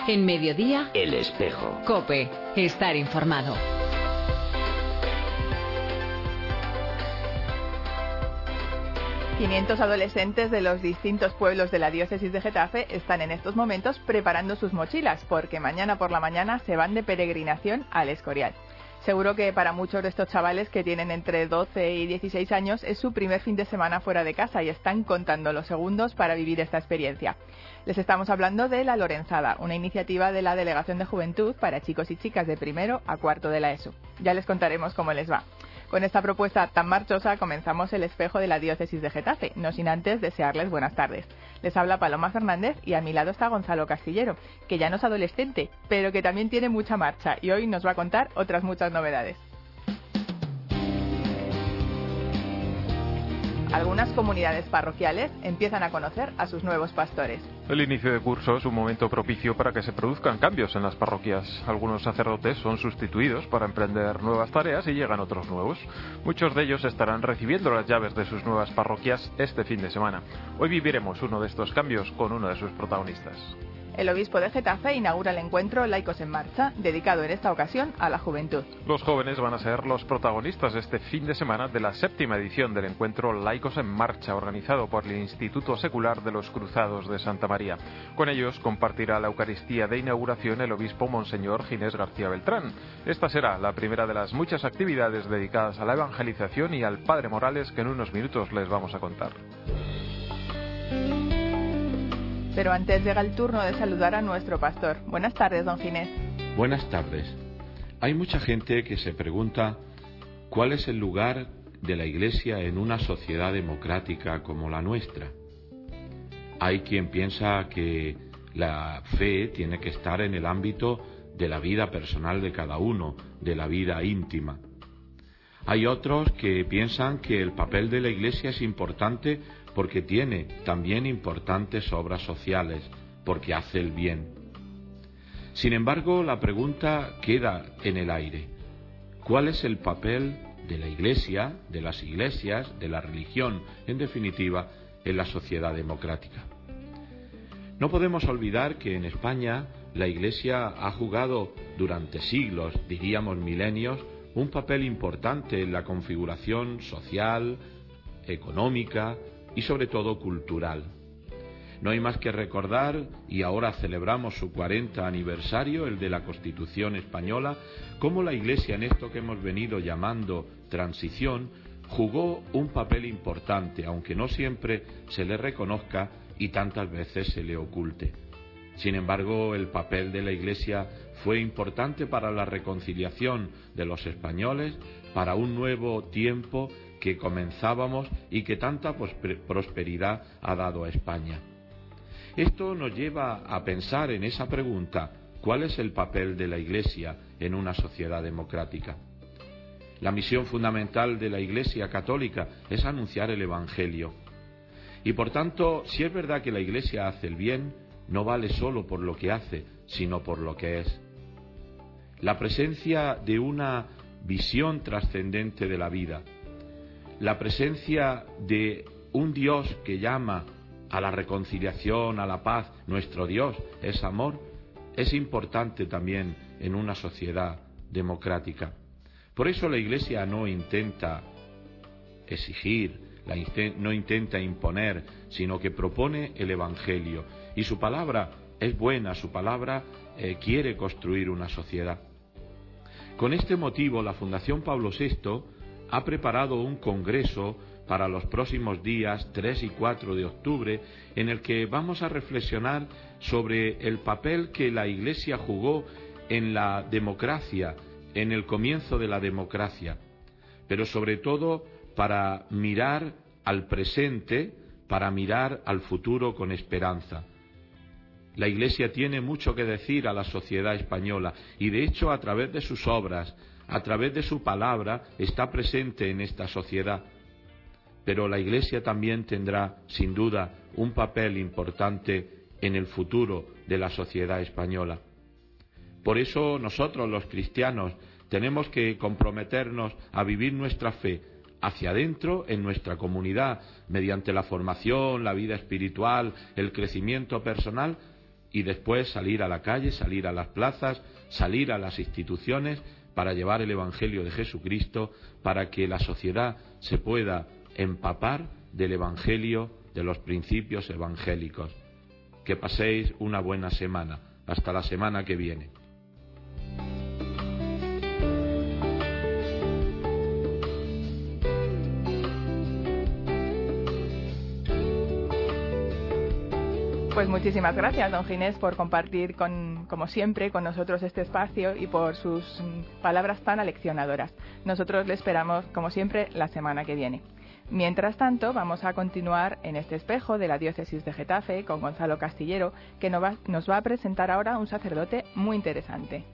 En Mediodía, El Espejo. COPE. Estar informado. ...500 adolescentes de los distintos pueblos de la diócesis de Getafe están en estos momentos preparando sus mochilas, porque mañana por la mañana se van de peregrinación al Escorial. Seguro que para muchos de estos chavales que tienen entre 12 y 16 años es su primer fin de semana fuera de casa y están contando los segundos para vivir esta experiencia. Les estamos hablando de La Lorenzada, una iniciativa de la Delegación de Juventud para chicos y chicas de primero a cuarto de la ESO. Ya les contaremos cómo les va. Con esta propuesta tan marchosa comenzamos el espejo de la diócesis de Getafe, no sin antes desearles buenas tardes. Les habla Paloma Fernández y a mi lado está Gonzalo Castillero, que ya no es adolescente, pero que también tiene mucha marcha y hoy nos va a contar otras muchas novedades. Algunas comunidades parroquiales empiezan a conocer a sus nuevos pastores. El inicio de curso es un momento propicio para que se produzcan cambios en las parroquias. Algunos sacerdotes son sustituidos para emprender nuevas tareas y llegan otros nuevos. Muchos de ellos estarán recibiendo las llaves de sus nuevas parroquias este fin de semana. Hoy viviremos uno de estos cambios con uno de sus protagonistas. El obispo de Getafe inaugura el encuentro Laicos en Marcha, dedicado en esta ocasión a la juventud. Los jóvenes van a ser los protagonistas este fin de semana de la 7ª edición del encuentro Laicos en Marcha, organizado por el Instituto Secular de los Cruzados de Santa María. Con ellos compartirá la Eucaristía de inauguración el obispo Monseñor Ginés García Beltrán. Esta será la primera de las muchas actividades dedicadas a la evangelización y al Padre Morales que en unos minutos les vamos a contar. Pero antes llega el turno de saludar a nuestro pastor. Buenas tardes, don Ginés. Buenas tardes. Hay mucha gente que se pregunta cuál es el lugar de la Iglesia en una sociedad democrática como la nuestra. Hay quien piensa que la fe tiene que estar en el ámbito de la vida personal de cada uno, de la vida íntima. Hay otros que piensan que el papel de la Iglesia es importante porque tiene también importantes obras sociales, porque hace el bien. Sin embargo, la pregunta queda en el aire. ¿Cuál es el papel de la Iglesia, de las iglesias, de la religión, en definitiva, en la sociedad democrática? No podemos olvidar que en España la Iglesia ha jugado durante siglos, diríamos milenios, un papel importante en la configuración social, económica y sobre todo cultural. No hay más que recordar, y ahora celebramos su 40 aniversario, el de la Constitución española, cómo la Iglesia en esto que hemos venido llamando transición jugó un papel importante, aunque no siempre se le reconozca y tantas veces se le oculte. Sin embargo, el papel de la Iglesia fue importante para la reconciliación de los españoles, para un nuevo tiempo que comenzábamos y que tanta prosperidad ha dado a España. Esto nos lleva a pensar en esa pregunta: ¿cuál es el papel de la Iglesia en una sociedad democrática? La misión fundamental de la Iglesia católica es anunciar el Evangelio. Y por tanto, si es verdad que la Iglesia hace el bien, no vale solo por lo que hace, sino por lo que es. La presencia de una visión trascendente de la vida, la presencia de un Dios que llama a la reconciliación, a la paz, nuestro Dios es amor, es importante también en una sociedad democrática. Por eso la Iglesia no intenta exigir, no intenta imponer, sino que propone el Evangelio. Y su palabra es buena, su palabra quiere construir una sociedad. Con este motivo, la Fundación Pablo VI ha preparado un congreso para los próximos días 3 y 4 de octubre, en el que vamos a reflexionar sobre el papel que la Iglesia jugó en la democracia, en el comienzo de la democracia, pero sobre todo para mirar al presente, para mirar al futuro con esperanza. La Iglesia tiene mucho que decir a la sociedad española y, de hecho, a través de sus obras, a través de su palabra, está presente en esta sociedad. Pero la Iglesia también tendrá, sin duda, un papel importante en el futuro de la sociedad española. Por eso nosotros, los cristianos, tenemos que comprometernos a vivir nuestra fe hacia adentro, en nuestra comunidad, mediante la formación, la vida espiritual, el crecimiento personal, y después salir a la calle, salir a las plazas, salir a las instituciones para llevar el Evangelio de Jesucristo, para que la sociedad se pueda empapar del Evangelio, de los principios evangélicos. Que paséis una buena semana. Hasta la semana que viene. Pues muchísimas gracias, don Ginés, por compartir, como siempre, con nosotros este espacio y por sus palabras tan aleccionadoras. Nosotros le esperamos, como siempre, la semana que viene. Mientras tanto, vamos a continuar en este espejo de la Diócesis de Getafe con Gonzalo Castillero, que nos va a presentar ahora un sacerdote muy interesante.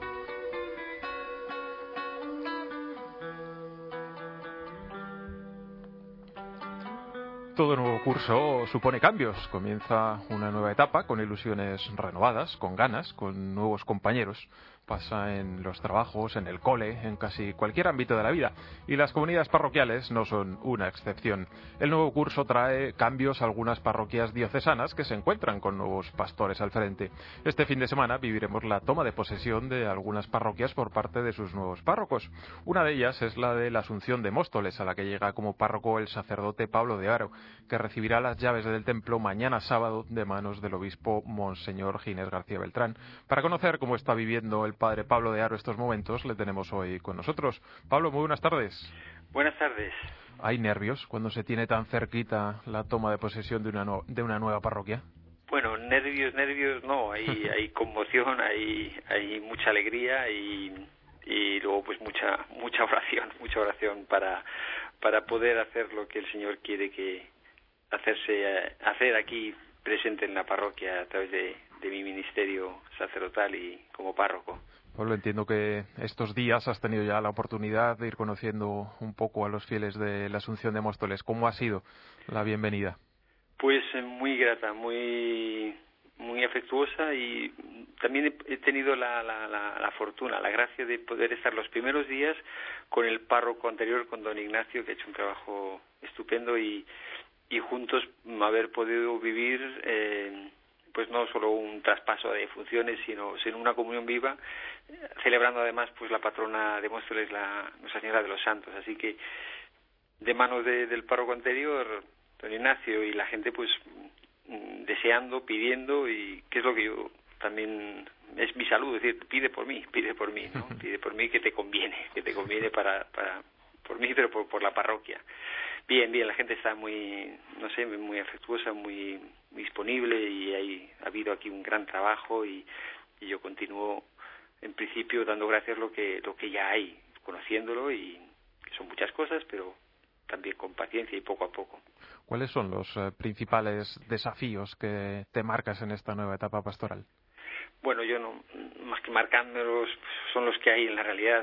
Todo nuevo curso supone cambios. Comienza una nueva etapa con ilusiones renovadas, con ganas, con nuevos compañeros. Pasa en los trabajos, en el cole, en casi cualquier ámbito de la vida. Y las comunidades parroquiales no son una excepción. El nuevo curso trae cambios a algunas parroquias diocesanas que se encuentran con nuevos pastores al frente. Este fin de semana viviremos la toma de posesión de algunas parroquias por parte de sus nuevos párrocos. Una de ellas es la de la Asunción de Móstoles, a la que llega como párroco el sacerdote Pablo de Haro, que recibirá las llaves del templo mañana sábado de manos del obispo Monseñor Ginés García Beltrán. Para conocer cómo está viviendo el padre Pablo de Haro estos momentos, le tenemos hoy con nosotros. Pablo, muy buenas tardes. Buenas tardes. ¿Hay nervios cuando se tiene tan cerquita la toma de posesión de una nueva parroquia? Bueno, nervios no, hay conmoción, hay mucha alegría y luego pues mucha oración para poder hacer lo que el Señor quiere hacer aquí presente en la parroquia a través de mi ministerio sacerdotal y como párroco. Pablo, entiendo que estos días has tenido ya la oportunidad de ir conociendo un poco a los fieles de la Asunción de Móstoles. ¿Cómo ha sido la bienvenida? Pues muy grata, muy afectuosa, y también he tenido la fortuna, la gracia de poder estar los primeros días con el párroco anterior, con don Ignacio, que ha hecho un trabajo estupendo, y juntos haber podido vivir pues no solo un traspaso de funciones, sino una comunión viva, celebrando además pues la patrona de Móstoles, Nuestra Señora de los Santos. Así que de manos del párroco anterior, don Ignacio, y la gente pues deseando, pidiendo, y que es lo que yo también, es mi salud, es decir, pide por mí, ¿no? Pide por mí, que te conviene por mí, pero por la parroquia. Bien, la gente está muy afectuosa, muy disponible, y ha habido aquí un gran trabajo, y yo continúo en principio dando gracias lo que ya hay, conociéndolo, y que son muchas cosas, pero también con paciencia y poco a poco. ¿Cuáles son los principales desafíos que te marcas en esta nueva etapa pastoral? Bueno, yo no, más que marcándolos, son los que hay en la realidad.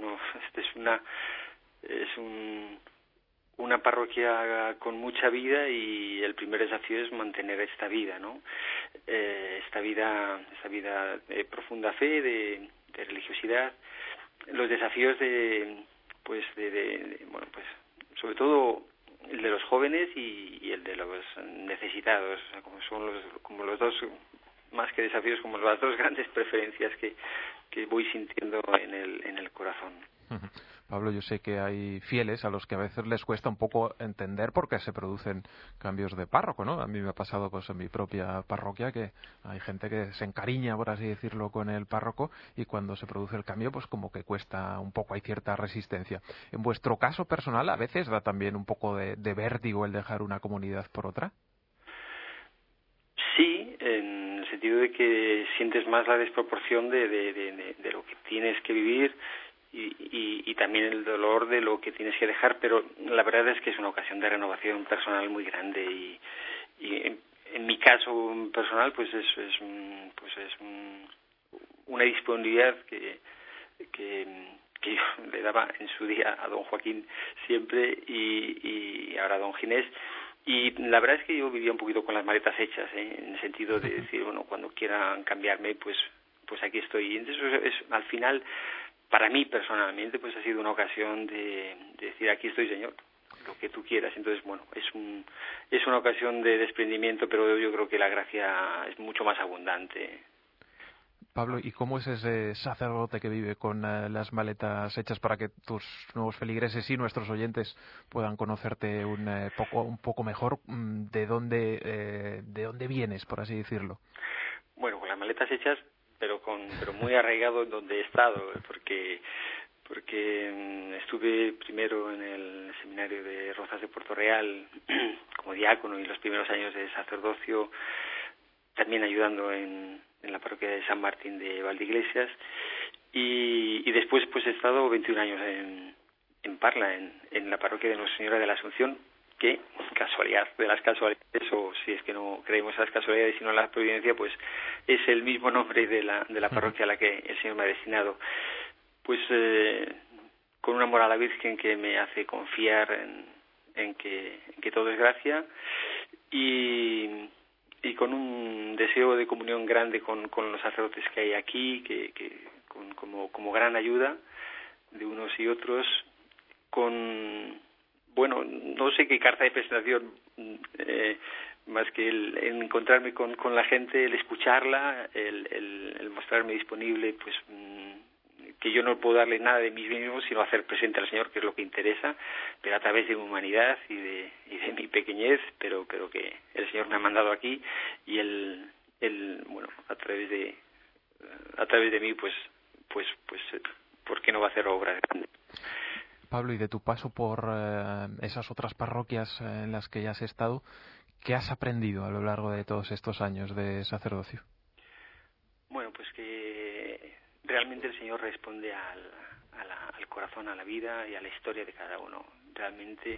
Es una parroquia con mucha vida, y el primer desafío es mantener esta vida, ¿no? Esta vida de profunda fe, de religiosidad. Los desafíos sobre todo el de los jóvenes y el de los necesitados, o sea, como los dos, más que desafíos, como las dos grandes preferencias que voy sintiendo en el corazón. Pablo, yo sé que hay fieles a los que a veces les cuesta un poco entender por qué se producen cambios de párroco, ¿no? A mí me ha pasado pues en mi propia parroquia que hay gente que se encariña, por así decirlo, con el párroco, y cuando se produce el cambio pues como que cuesta un poco, hay cierta resistencia. En vuestro caso personal, ¿a veces da también un poco de vértigo el dejar una comunidad por otra? Sí, en el sentido de que sientes más la desproporción de lo que tienes que vivir, y también el dolor de lo que tienes que dejar, pero la verdad es que es una ocasión de renovación personal muy grande, y en mi caso personal pues es una disponibilidad que yo le daba en su día a don Joaquín siempre, y ahora a don Ginés. Y la verdad es que yo vivía un poquito con las maletas hechas, en el sentido de decir, bueno, cuando quieran cambiarme, pues aquí estoy. Y entonces al final, para mí personalmente, pues ha sido una ocasión de decir, aquí estoy, Señor. lo que tú quieras. Entonces, bueno, es una ocasión de desprendimiento, pero yo creo que la gracia es mucho más abundante. Pablo, ¿y cómo es ese sacerdote que vive con las maletas hechas para que tus nuevos feligreses y nuestros oyentes puedan conocerte un poco mejor? ¿De dónde vienes, por así decirlo? Bueno, con las maletas hechas, pero muy arraigado en donde he estado, porque estuve primero en el seminario de Rozas de Puerto Real como diácono y los primeros años de sacerdocio, también ayudando en la parroquia de San Martín de Valdeiglesias, y después pues he estado 21 años en Parla, en la parroquia de Nuestra Señora de la Asunción, que casualidad de las casualidades, o si es que no creemos en las casualidades sino en la providencia, pues es el mismo nombre de la parroquia a la que el Señor me ha destinado. Pues con un amor a la Virgen que me hace confiar en que todo es gracia, y con un deseo de comunión grande con los sacerdotes que hay aquí, que como gran ayuda de unos y otros, bueno, no sé qué carta de presentación, más que el encontrarme con la gente, el escucharla, el mostrarme disponible, pues que yo no puedo darle nada de mí mismo, sino hacer presente al Señor, que es lo que interesa, pero a través de mi humanidad y de mi pequeñez, pero que el Señor me ha mandado aquí, y bueno, a través de mí, pues, ¿por qué no va a hacer obras grandes? Pablo, y de tu paso por esas otras parroquias en las que ya has estado, ¿qué has aprendido a lo largo de todos estos años de sacerdocio? Bueno, pues que realmente el Señor responde al corazón, a la vida y a la historia de cada uno. Realmente,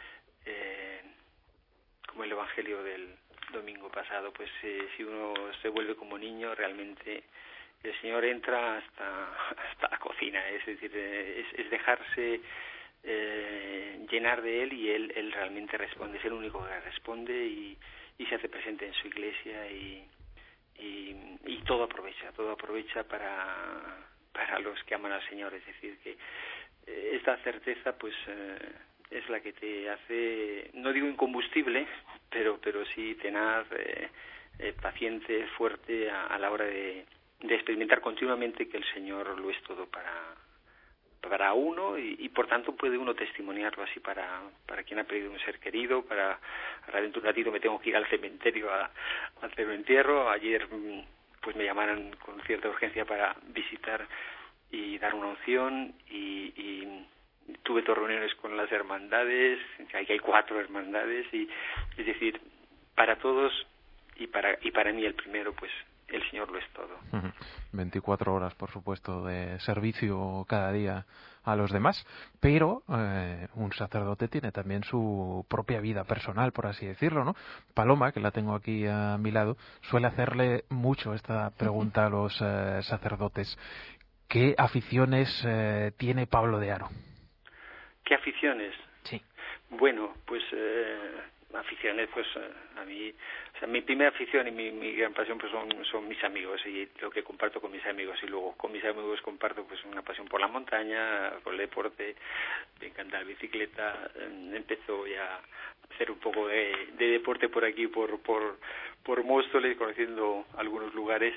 como el Evangelio del domingo pasado, pues si uno se vuelve como niño, realmente el Señor entra hasta la cocina, es decir, es dejarse llenar de Él, y Él realmente responde, es el único que responde y se hace presente en su iglesia, y todo aprovecha para los que aman al Señor. Es decir, que esta certeza pues es la que te hace, no digo incombustible, pero sí tenaz, paciente, fuerte a la hora de experimentar continuamente que el Señor lo es todo para uno, y por tanto puede uno testimoniarlo así para quien ha perdido un ser querido. Ahora dentro de un ratito me tengo que ir al cementerio a hacer un entierro. Ayer pues me llamaron con cierta urgencia para visitar y dar una unción, y tuve 2 reuniones con las hermandades. Aquí hay 4 hermandades, y es decir, para todos y para mí el primero, pues el Señor lo es todo. 24 horas, por supuesto, de servicio cada día a los demás, pero un sacerdote tiene también su propia vida personal, por así decirlo, ¿no? Paloma, que la tengo aquí a mi lado, suele hacerle mucho esta pregunta a los sacerdotes. ¿Qué aficiones tiene Pablo de Haro? ¿Qué aficiones? Sí. Bueno, pues aficiones, pues a mí, o sea, mi primera afición y mi gran pasión pues son mis amigos, y lo que comparto con mis amigos, y luego con mis amigos comparto pues una pasión por la montaña, por el deporte. Me encanta la bicicleta. Empezó ya a hacer un poco de deporte por aquí, por Móstoles, conociendo algunos lugares,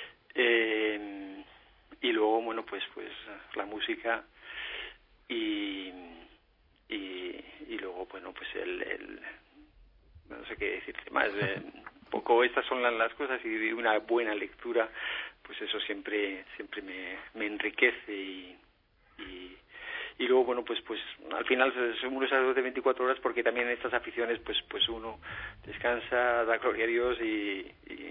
y luego bueno pues la música, y luego bueno pues no sé qué decirte más, un poco estas son las cosas, y una buena lectura, pues eso siempre me enriquece, y luego bueno pues al final uno es de 24 horas, porque también en estas aficiones pues uno descansa, da gloria a Dios y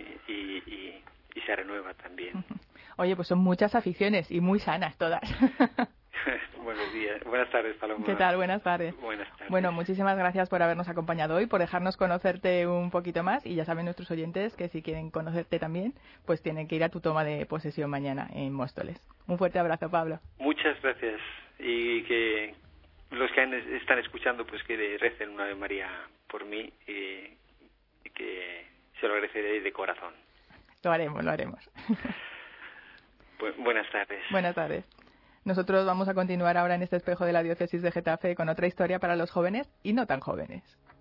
se renueva también. Oye, pues son muchas aficiones y muy sanas todas. Buenos días, buenas tardes, Paloma. ¿Qué tal? Buenas tardes. Buenas tardes. Bueno, muchísimas gracias por habernos acompañado hoy, por dejarnos conocerte un poquito más, y ya saben nuestros oyentes que si quieren conocerte también, pues tienen que ir a tu toma de posesión mañana en Móstoles. Un fuerte abrazo, Pablo. Muchas gracias, y que los que están escuchando pues que recen una Ave María por mí, y que se lo agradeceré de corazón. Lo haremos. Buenas tardes. Buenas tardes. Nosotros vamos a continuar ahora en este espejo de la diócesis de Getafe con otra historia para los jóvenes y no tan jóvenes.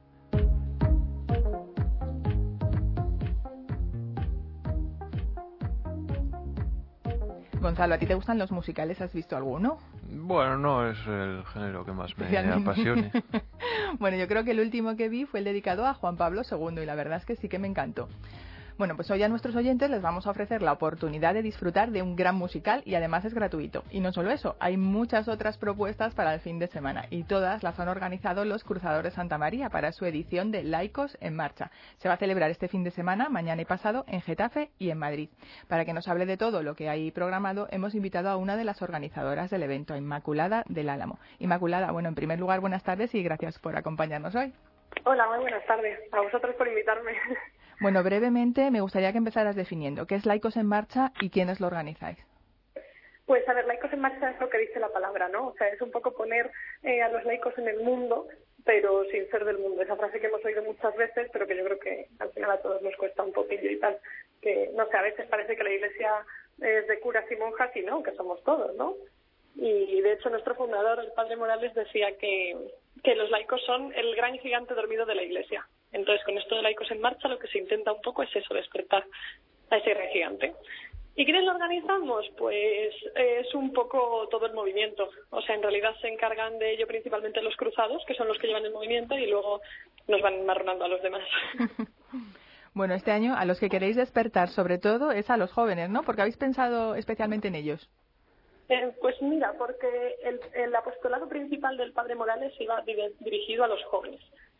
Gonzalo, ¿a ti te gustan los musicales? ¿Has visto alguno? Bueno, no es el género que más me apasione. Bueno, yo creo que el último que vi fue el dedicado a Juan Pablo II y la verdad es que sí que me encantó. Bueno, pues hoy a nuestros oyentes les vamos a ofrecer la oportunidad de disfrutar de un gran musical y además es gratuito. Y no solo eso, hay muchas otras propuestas para el fin de semana y todas las han organizado los Cruzadores de Santa María para su edición de Laicos en Marcha. Se va a celebrar este fin de semana, mañana y pasado, en Getafe y en Madrid. Para que nos hable de todo lo que hay programado, hemos invitado a una de las organizadoras del evento, a Inmaculada del Álamo. Inmaculada, bueno, en primer lugar, buenas tardes y gracias por acompañarnos hoy. Hola, muy buenas tardes. A vosotros por invitarme. Bueno, brevemente me gustaría que empezaras definiendo qué es Laicos en Marcha y quiénes lo organizáis. Pues a ver, Laicos en Marcha es lo que dice la palabra, ¿no? O sea, es un poco poner a los laicos en el mundo, pero sin ser del mundo. Esa frase que hemos oído muchas veces, pero que yo creo que al final a todos nos cuesta un poquillo y tal. Que, no sé, a veces parece que la Iglesia es de curas y monjas y no, que somos todos, ¿no? Y de hecho nuestro fundador, el padre Morales, decía que los laicos son el gran gigante dormido de la Iglesia. Entonces, con esto de Laicos en Marcha, lo que se intenta un poco es eso, despertar a ese gran gigante. ¿Y quiénes lo organizamos? Pues es un poco todo el movimiento. O sea, en realidad se encargan de ello principalmente los cruzados, que son los que llevan el movimiento, y luego nos van enmarronando a los demás. Bueno, este año a los que queréis despertar, sobre todo, es a los jóvenes, ¿no? Porque habéis pensado especialmente en ellos. Pues mira, porque el apostolado principal del padre Morales iba dirigido a los jóvenes.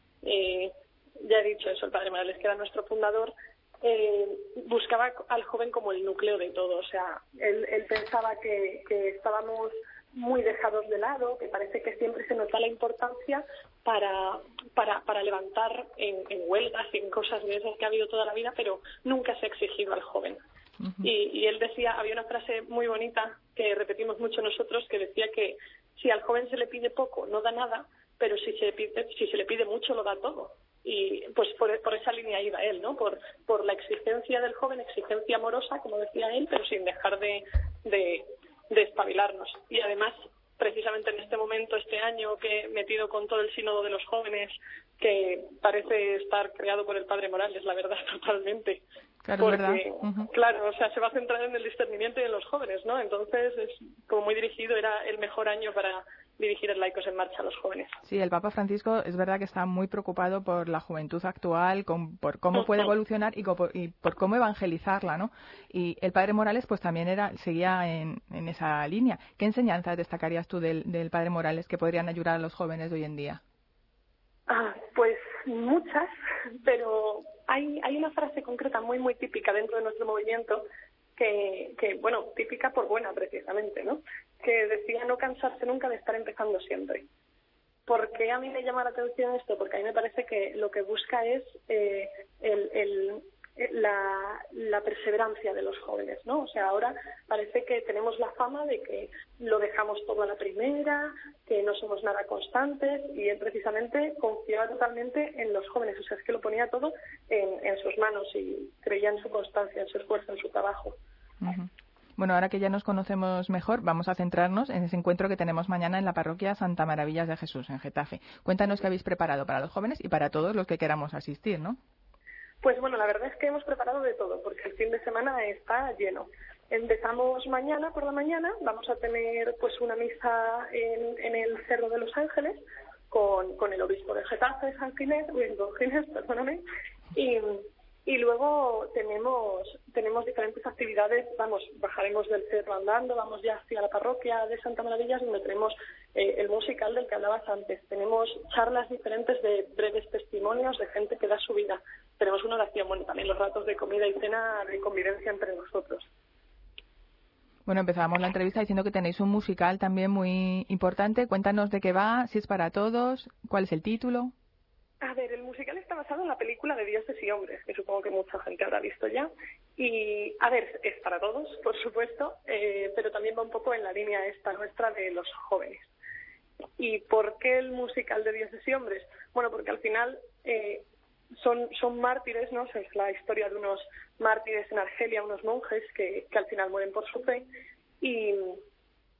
Ya he dicho eso, el padre Morales, que era nuestro fundador, buscaba al joven como el núcleo de todo. O sea, él pensaba que estábamos muy dejados de lado, que parece que siempre se nos da la importancia para levantar en huelgas y en cosas de esas que ha habido toda la vida, pero nunca se ha exigido al joven. Y él decía, había una frase muy bonita que repetimos mucho nosotros, que decía que si al joven se le pide poco, no da nada, pero si se le pide mucho, lo da todo. Y pues por esa línea iba él, ¿no? Por la exigencia del joven, exigencia amorosa, como decía él, pero sin dejar de espabilarnos. Y además, precisamente en este momento, este año, que metido con todo el sínodo de los jóvenes, que parece estar creado por el padre Morales, la verdad, totalmente. Claro, porque, ¿verdad? Claro, o sea, se va a centrar en el discernimiento y en los jóvenes, ¿no? Entonces, es como muy dirigido, era el mejor año para dirigir el Laicos en Marcha a los jóvenes. Sí, el Papa Francisco es verdad que está muy preocupado por la juventud actual, por cómo puede evolucionar y por cómo evangelizarla, ¿no? Y el padre Morales pues también seguía en esa línea. ¿Qué enseñanzas destacarías tú del padre Morales que podrían ayudar a los jóvenes de hoy en día? Pues muchas, pero hay una frase concreta muy, muy típica dentro de nuestro movimiento que bueno, típica por buena precisamente, ¿no? Que decía no cansarse nunca de estar empezando siempre. ¿Por qué a mí me llama la atención esto? Porque a mí me parece que lo que busca es la perseverancia de los jóvenes, ¿no? O sea, ahora parece que tenemos la fama de que lo dejamos todo a la primera, que no somos nada constantes, y él precisamente confiaba totalmente en los jóvenes, o sea, es que lo ponía todo en sus manos y creía en su constancia, en su esfuerzo, en su trabajo. Uh-huh. Bueno, ahora que ya nos conocemos mejor, vamos a centrarnos en ese encuentro que tenemos mañana en la parroquia Santa Maravillas de Jesús, en Getafe. Cuéntanos qué habéis preparado para los jóvenes y para todos los que queramos asistir, ¿no? Pues bueno, la verdad es que hemos preparado de todo, porque el fin de semana está lleno. Empezamos mañana por la mañana, vamos a tener pues una misa en el Cerro de los Ángeles con el obispo de Getafe, Don Ginés, perdóname, y luego tenemos diferentes actividades. Bajaremos del cerro andando, vamos ya hacia la parroquia de Santa Maravillas, donde tenemos el musical del que hablabas antes. Tenemos charlas diferentes de breves testimonios de gente que da su vida. Tenemos una oración, bueno, también los ratos de comida y cena de convivencia entre nosotros. Bueno, empezábamos la entrevista diciendo que tenéis un musical también muy importante. Cuéntanos de qué va, si es para todos, cuál es el título. A ver, el musical está basado en la película de Dioses y Hombres, que supongo que mucha gente habrá visto ya. Y, a ver, es para todos, por supuesto, pero también va un poco en la línea esta nuestra de los jóvenes. ¿Y por qué el musical de Dioses y Hombres? Bueno, porque al final son mártires, ¿no? Es la historia de unos mártires en Argelia, unos monjes que al final mueren por su fe. Y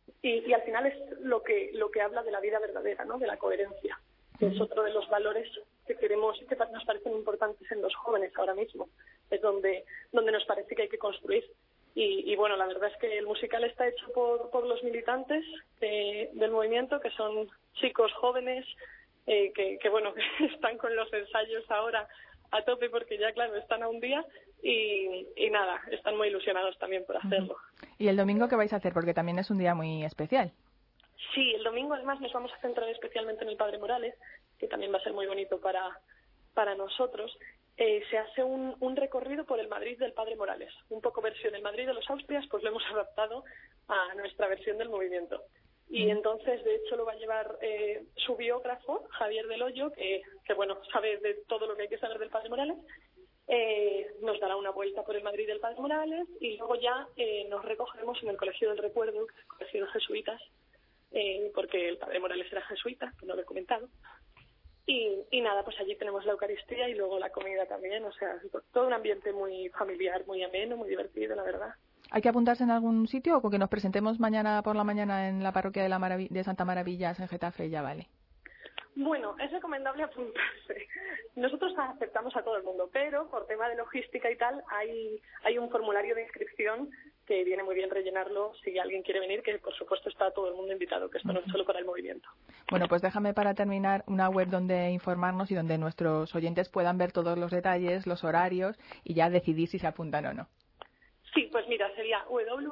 Y al final es lo que habla de la vida verdadera, ¿no? De la coherencia, que es otro de los valores que queremos, que nos parecen importantes en los jóvenes ahora mismo. Es donde nos parece que hay que construir. Y bueno, la verdad es que el musical está hecho por los militantes del movimiento, que son chicos jóvenes que bueno, que están con los ensayos ahora a tope porque ya, claro, están a un día y nada, están muy ilusionados también por hacerlo. ¿Y el domingo qué vais a hacer? Porque también es un día muy especial. Sí, el domingo además nos vamos a centrar especialmente en el Padre Morales, que también va a ser muy bonito para nosotros. Se hace un recorrido por el Madrid del Padre Morales, un poco versión el Madrid de los Austrias, pues lo hemos adaptado a nuestra versión del movimiento. Y entonces, de hecho, lo va a llevar su biógrafo, Javier del Hoyo, que bueno, sabe de todo lo que hay que saber del Padre Morales. Nos dará una vuelta por el Madrid del Padre Morales y luego ya nos recogeremos en el Colegio del Recuerdo, que es el colegio de jesuitas, porque el Padre Morales era jesuita, que no lo he comentado. Y nada, pues allí tenemos la Eucaristía y luego la comida también, o sea, todo un ambiente muy familiar, muy ameno, muy divertido, la verdad. ¿Hay que apuntarse en algún sitio o con que nos presentemos mañana por la mañana en la parroquia de Santa Maravillas en Getafe ya vale? Bueno, es recomendable apuntarse. Nosotros aceptamos a todo el mundo, pero por tema de logística y tal hay un formulario de inscripción que viene muy bien rellenarlo si alguien quiere venir, que por supuesto está todo el mundo invitado, que esto no es solo para el movimiento. Bueno, pues déjame para terminar una web donde informarnos y donde nuestros oyentes puedan ver todos los detalles, los horarios y ya decidir si se apuntan o no. Sí, pues mira, sería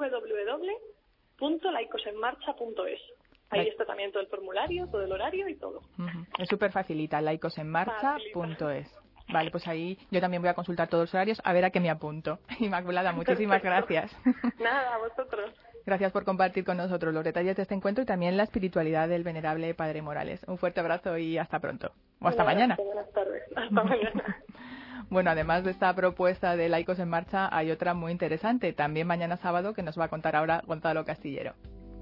www.laicosenmarcha.es. Ahí está también todo el formulario, todo el horario y todo. Es súper facilita, laicosenmarcha.es. Vale, pues ahí yo también voy a consultar todos los horarios a ver a qué me apunto. Inmaculada, muchísimas gracias. Nada, a vosotros. Gracias por compartir con nosotros los detalles de este encuentro y también la espiritualidad del venerable Padre Morales. Un fuerte abrazo y hasta pronto. O hasta mañana. Buenas tardes. Hasta mañana. Bueno, además de esta propuesta de Laicos en Marcha, hay otra muy interesante, también mañana sábado, que nos va a contar ahora Gonzalo Castillero.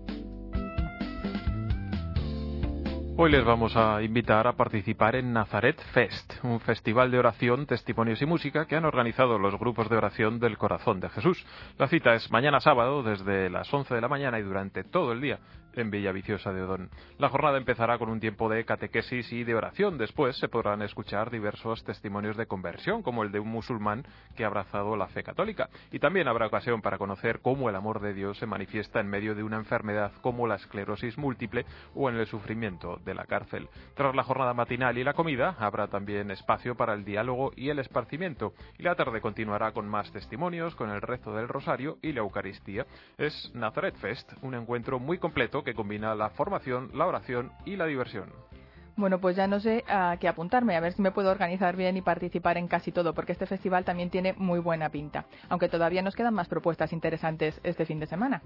Hoy les vamos a invitar a participar en Nazaret Fest, un festival de oración, testimonios y música que han organizado los grupos de oración del Corazón de Jesús. La cita es mañana sábado desde las 11 de la mañana y durante todo el día en Villaviciosa de Odón. La jornada empezará con un tiempo de catequesis y de oración. Después se podrán escuchar diversos testimonios de conversión, como el de un musulmán que ha abrazado la fe católica. Y también habrá ocasión para conocer cómo el amor de Dios se manifiesta en medio de una enfermedad como la esclerosis múltiple o en el sufrimiento de la cárcel. Tras la jornada matinal y la comida, habrá también espacio para el diálogo y el esparcimiento. Y la tarde continuará con más testimonios, con el rezo del rosario y la Eucaristía. Es Nazaret Fest, un encuentro muy completo que combina la formación, la oración y la diversión. Bueno, pues ya no sé a qué apuntarme, a ver si me puedo organizar bien y participar en casi todo, porque este festival también tiene muy buena pinta, aunque todavía nos quedan más propuestas interesantes este fin de semana.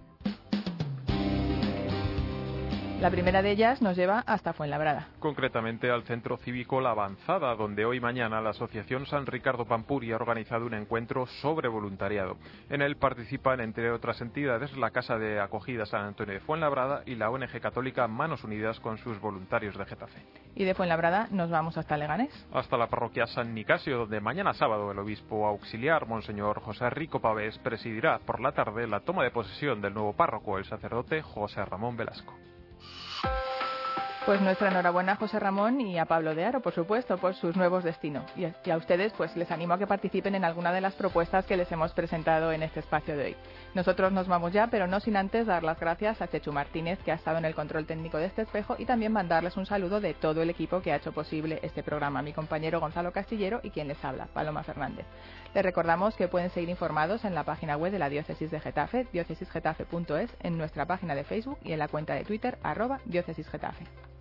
La primera de ellas nos lleva hasta Fuenlabrada. Concretamente al Centro Cívico La Avanzada, donde hoy y mañana la Asociación San Ricardo Pampuri ha organizado un encuentro sobre voluntariado. En él participan, entre otras entidades, la Casa de Acogida San Antonio de Fuenlabrada y la ONG católica Manos Unidas con sus voluntarios de Getafe. Y de Fuenlabrada nos vamos hasta Leganés. Hasta la parroquia San Nicasio, donde mañana sábado el obispo auxiliar, Monseñor José Rico Pavés, presidirá por la tarde la toma de posesión del nuevo párroco, el sacerdote José Ramón Velasco. Pues nuestra enhorabuena a José Ramón y a Pablo de Aro, por supuesto, por sus nuevos destinos. Y a ustedes, pues les animo a que participen en alguna de las propuestas que les hemos presentado en este espacio de hoy. Nosotros nos vamos ya, pero no sin antes dar las gracias a Chechu Martínez, que ha estado en el control técnico de este espejo, y también mandarles un saludo de todo el equipo que ha hecho posible este programa, mi compañero Gonzalo Castillero y quien les habla, Paloma Fernández. Les recordamos que pueden seguir informados en la página web de la Diócesis de Getafe, diócesisgetafe.es, en nuestra página de Facebook y en la cuenta de Twitter, @diócesisgetafe.